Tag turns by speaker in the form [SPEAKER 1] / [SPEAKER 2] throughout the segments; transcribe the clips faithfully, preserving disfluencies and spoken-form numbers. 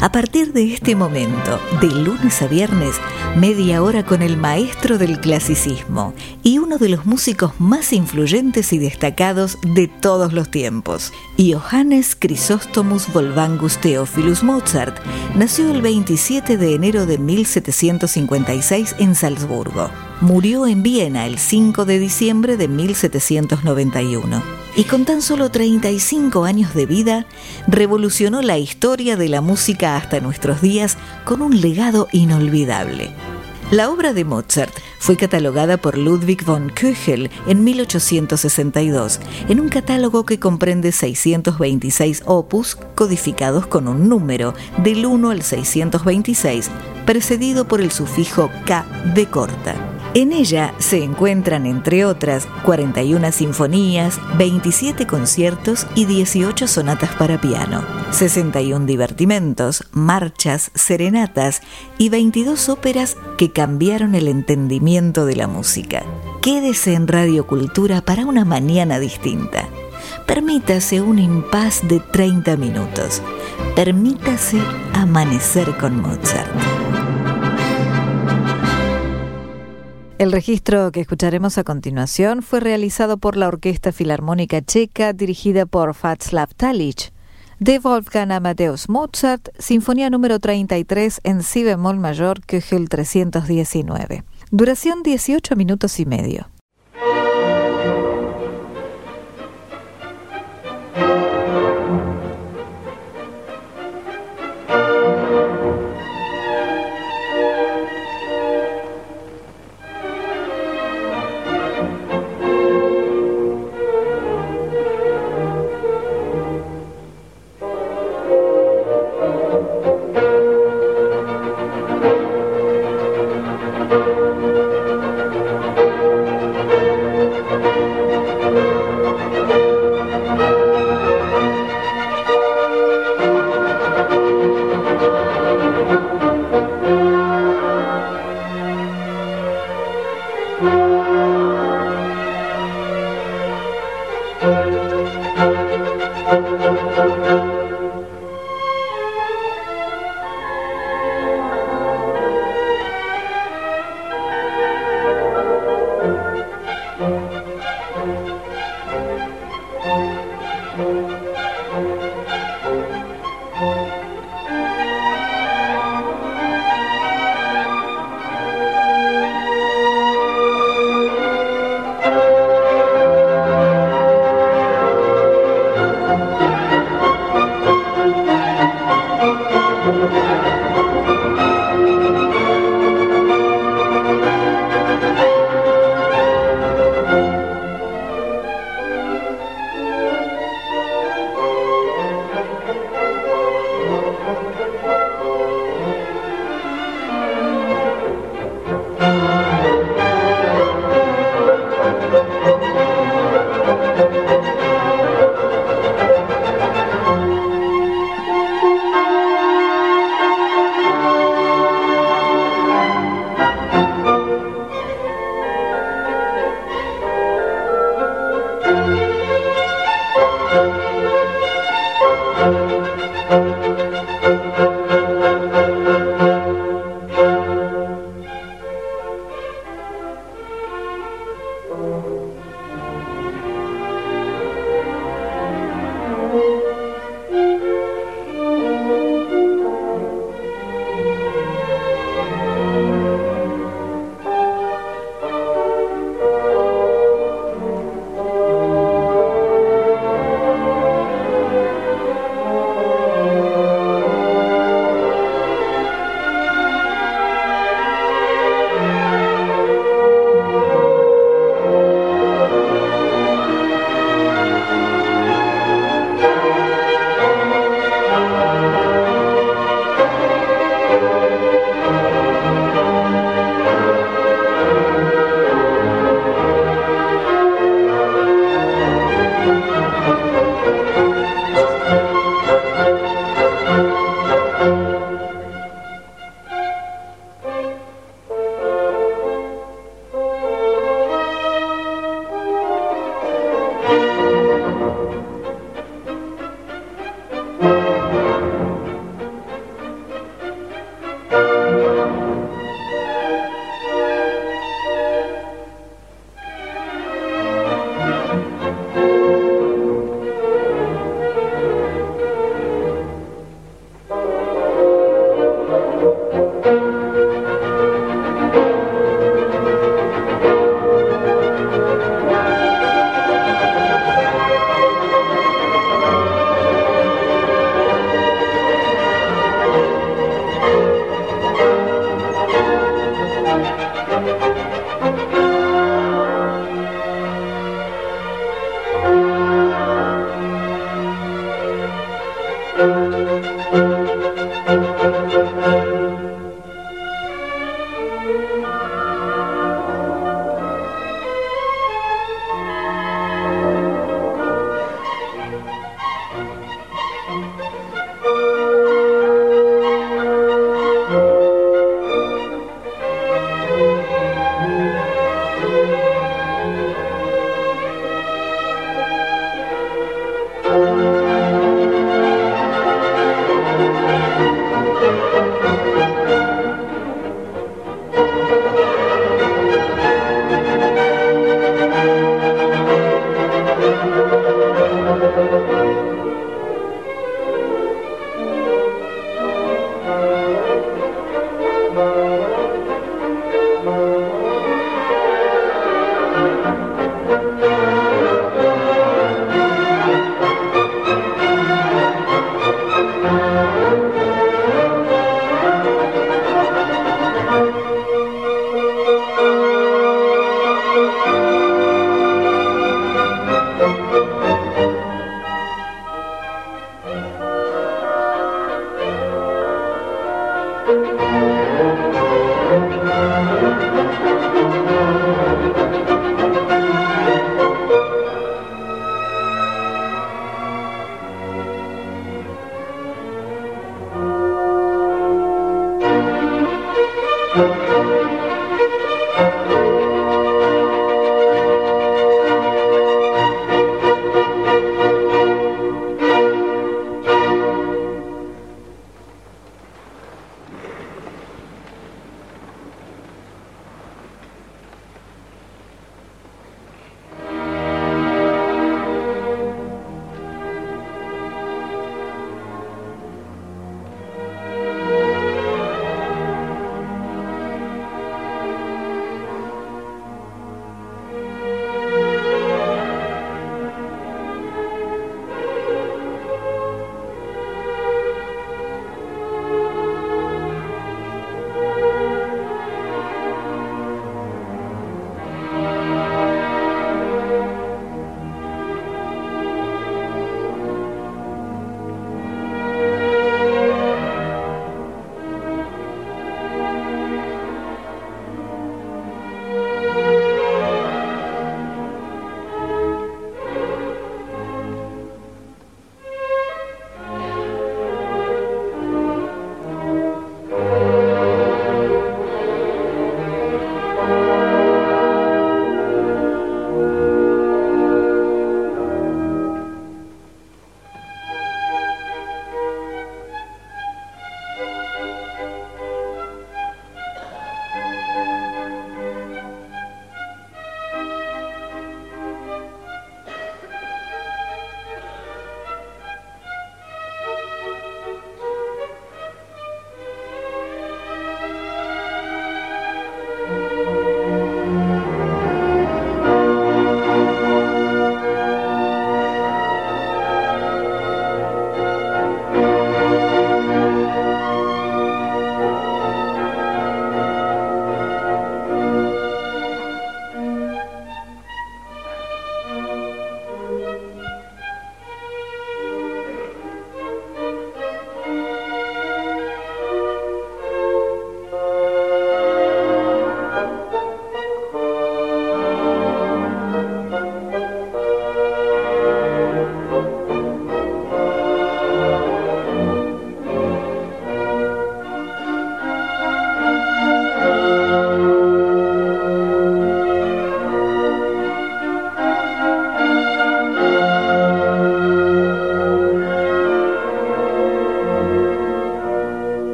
[SPEAKER 1] A partir de este momento, de lunes a viernes, media hora con el maestro del clasicismo y uno de los músicos más influyentes y destacados de todos los tiempos. Johannes Chrysostomus Wolfgangus Theophilus Mozart nació el veintisiete de enero de mil setecientos cincuenta y seis en Salzburgo. Murió en Viena el cinco de diciembre de mil setecientos noventa y uno. Y con tan solo treinta y cinco años de vida, revolucionó la historia de la música hasta nuestros días con un legado inolvidable. La obra de Mozart fue catalogada por Ludwig von Köchel en mil ochocientos sesenta y dos, en un catálogo que comprende seiscientos veintiséis opus codificados con un número del uno al seiscientos veintiséis, precedido por el sufijo K de corta. En ella se encuentran, entre otras, cuarenta y una sinfonías, veintisiete conciertos y dieciocho sonatas para piano, sesenta y un divertimentos, marchas, serenatas y veintidós óperas que cambiaron el entendimiento de la música. Quédese en Radio Cultura para una mañana distinta. Permítase un impas de treinta minutos. Permítase amanecer con Mozart. El registro que escucharemos a continuación fue realizado por la Orquesta Filarmónica Checa, dirigida por Václav Talich, de Wolfgang Amadeus Mozart, Sinfonía número treinta y tres en si bemol mayor, Köchel trescientos diecinueve. Duración dieciocho minutos y medio.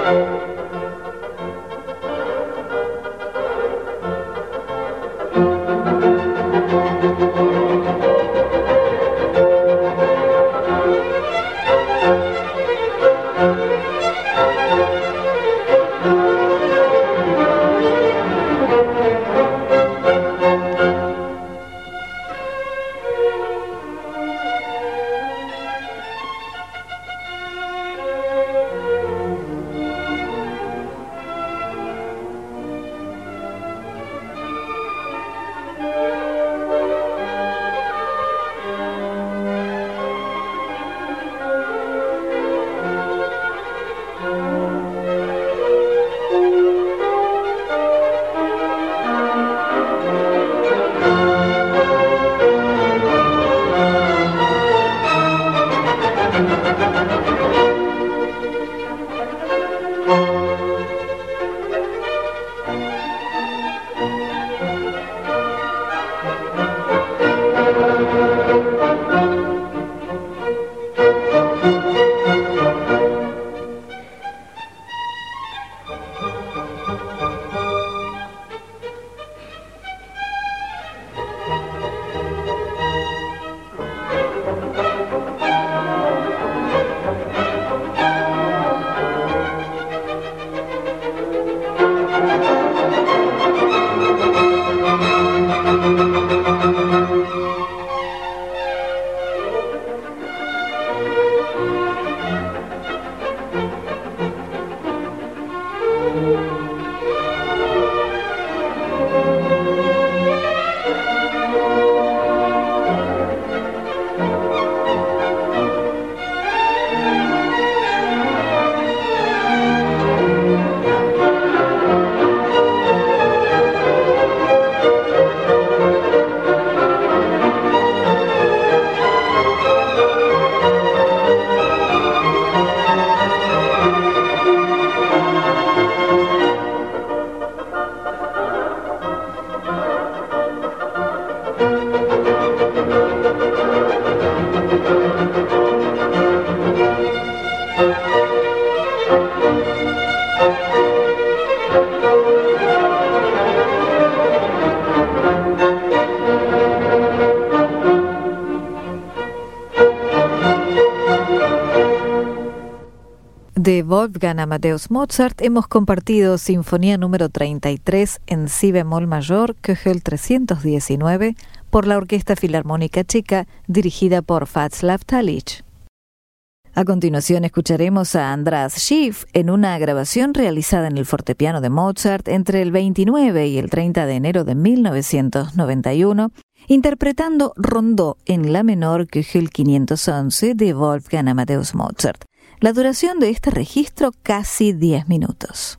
[SPEAKER 1] De Wolfgang Amadeus Mozart hemos compartido Sinfonía número treinta y tres en si bemol mayor, Köchel trescientos diecinueve, por la Orquesta Filarmónica Checa, dirigida por Václav Talich. A continuación escucharemos a András Schiff en una grabación realizada en el fortepiano de Mozart entre el veintinueve y el treinta de enero de mil novecientos noventa y uno, interpretando Rondó en la menor Köchel quinientos once de Wolfgang Amadeus Mozart. La duración de este registro casi diez minutos.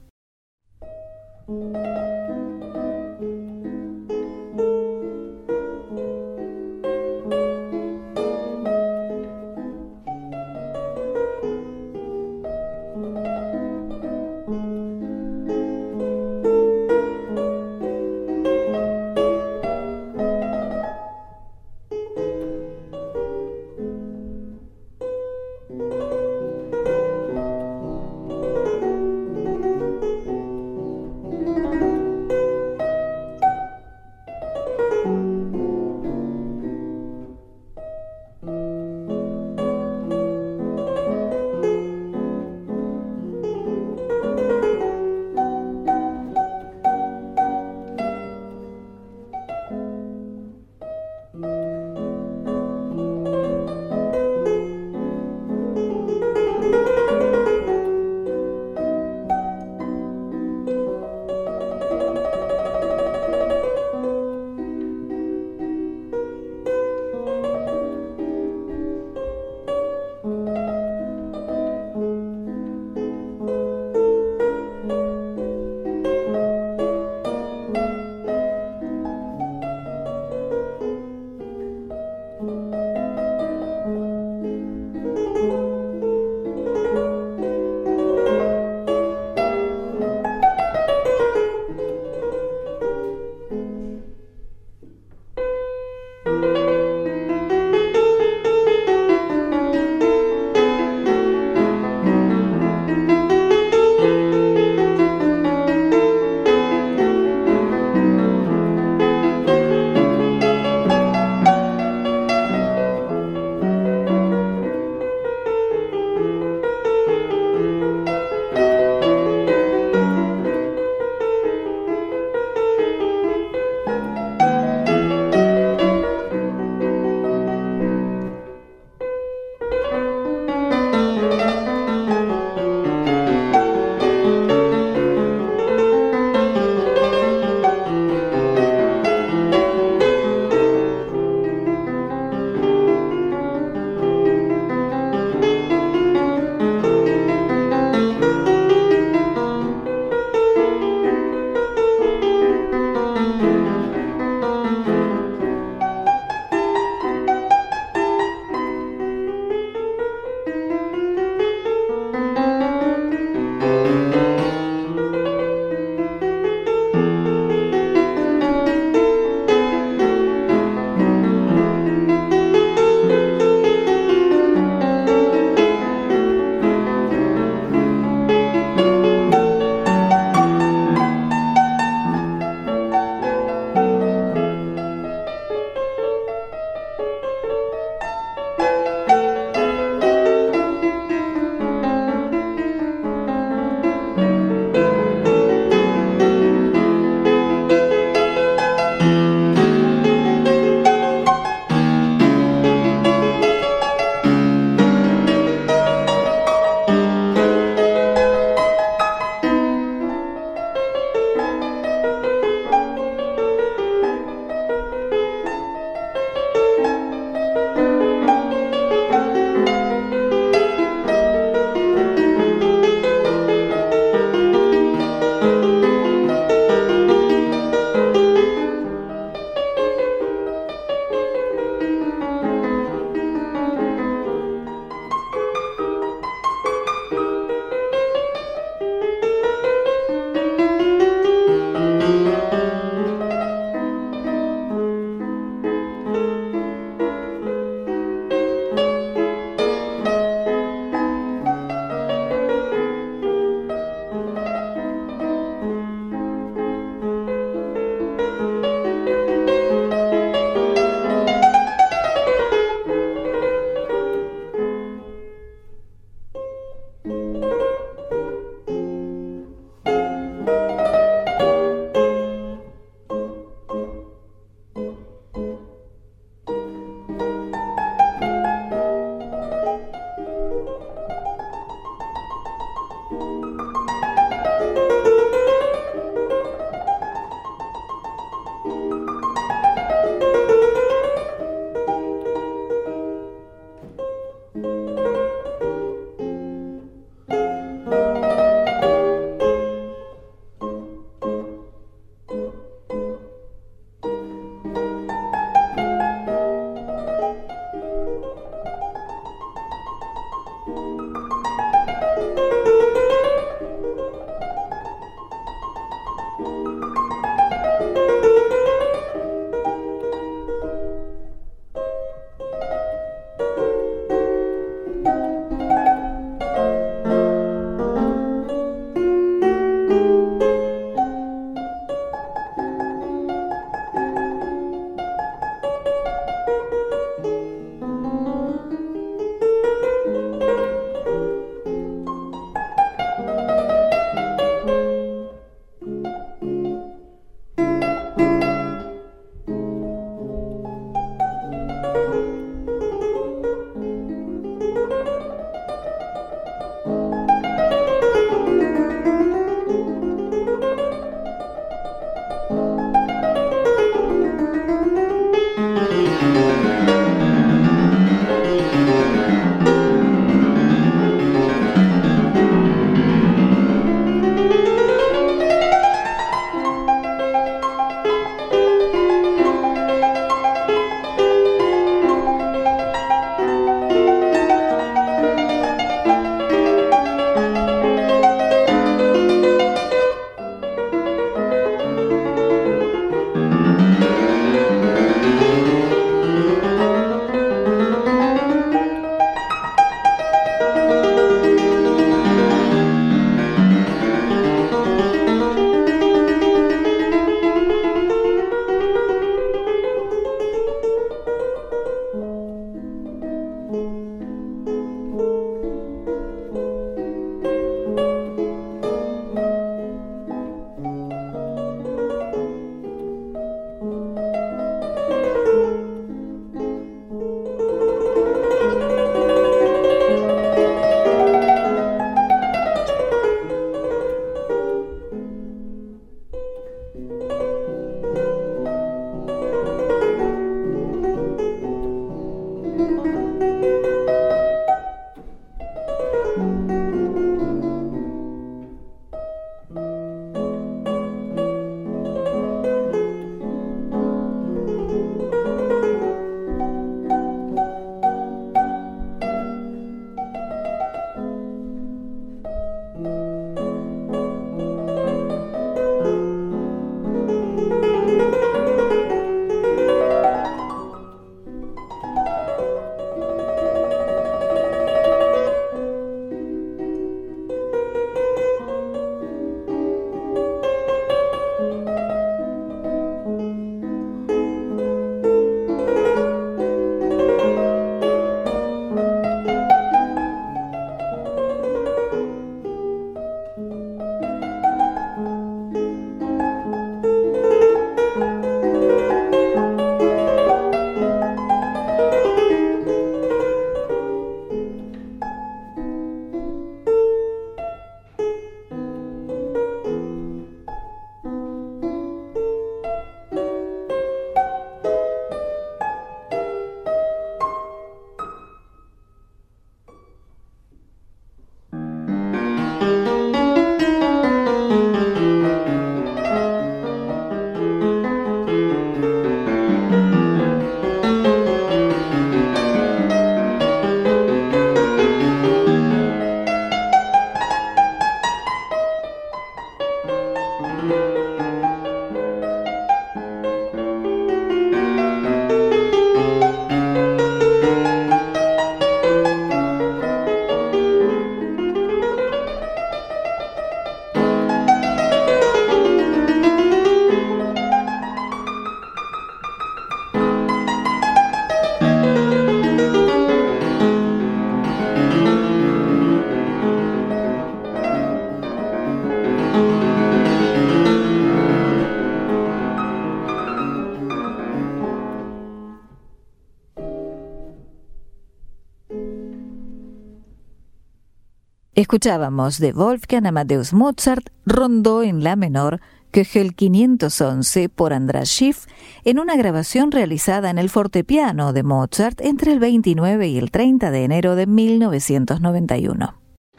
[SPEAKER 1] Escuchábamos de Wolfgang Amadeus Mozart, Rondó en la menor, Köchel quinientos once por András Schiff, en una grabación realizada en el fortepiano de Mozart entre el veintinueve y el treinta de enero de mil novecientos noventa y uno.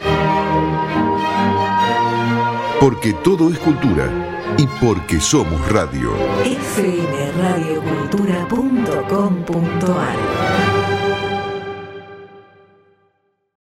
[SPEAKER 2] Porque todo es cultura y porque somos radio.
[SPEAKER 1] f m radio cultura punto com punto a r